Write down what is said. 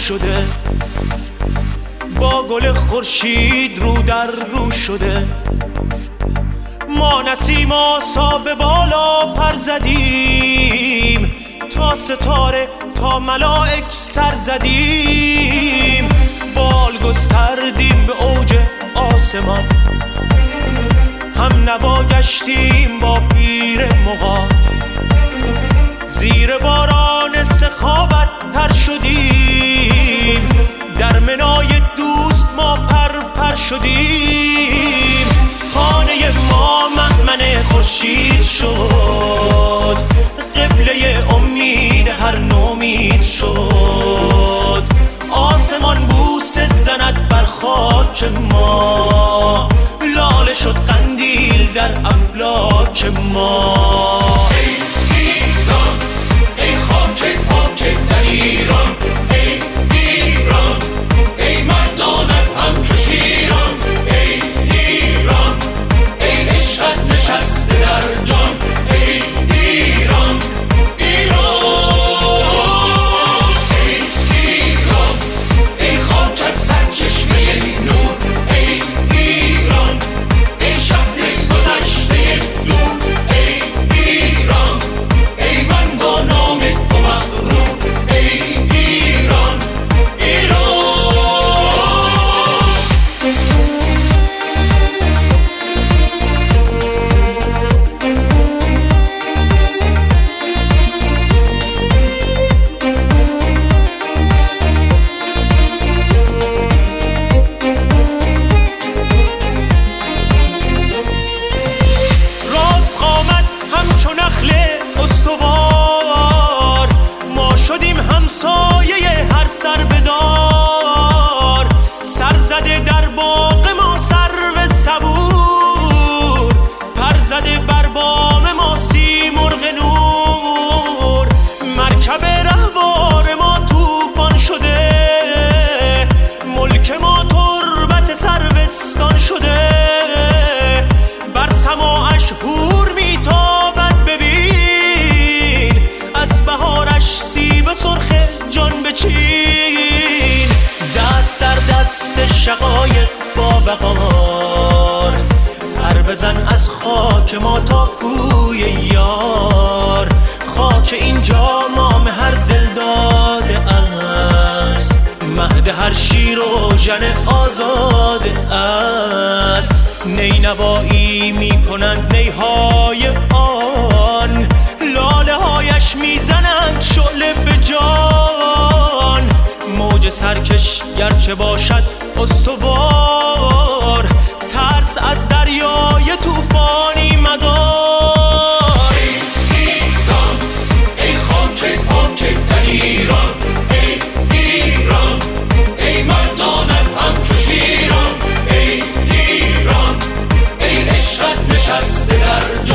شده، با گل خورشید رو در رو شده. ما نسیم آسا به بالا پر زدیم، تا ستاره تا ملائک سر زدیم. بال گستردیم به اوج آسمان، هم نوا گشتیم با پیر مغان. زیر باران سخاوت تر شدیم، در منای دوست ما پر شدیم. خانه ما مأمن خورشید شد، قبله امید هر نومید شد. آسمان بوسه زند بر خاک ما، لاله شد قندیل در افلاک ما. ای ایران، ای خاک پاک در ایران. ای ایران، ای مردانت همچو شیران. ای ایران، ای عشقت نشسته در جان. ای ایران، ایران. ای ایران، ای خاکت سرچشمه نور. ای ایران، ای شهر گذشته دور. ای ایران، ای من با نام تو مغرور. ای ایران، ایران. راست قامت همچو نخل استوار، ما شدیم همسایه هر سر بدار. سر زده در باغ ما سرو صبور، پر زده بر بام ما سیمرغ نور. مرکب رهوار ما طوفان شده، ملک ما تربت سروستان شده. بر سماعش هور میتابد ببین، از بهارش سیب سرخ جان بچین. دست در دست شقایق با وقار، پر بزن از خاک ما تا کوی یار. خاک اینجا مام هر دل داده است، مهد هر شیر و ژن آزاده است. نینوایی می کنند نیهای آن، لاله هایش می زنند شعله به جان. موج سرکش گرچه باشد استوار، ترس از دریای طوفانی مدار. ای ایران، ای خاک پاک در ایران. ای ایران، ای مردانت همچو شیران. ای ایران، ای عشقت نشسته در جان.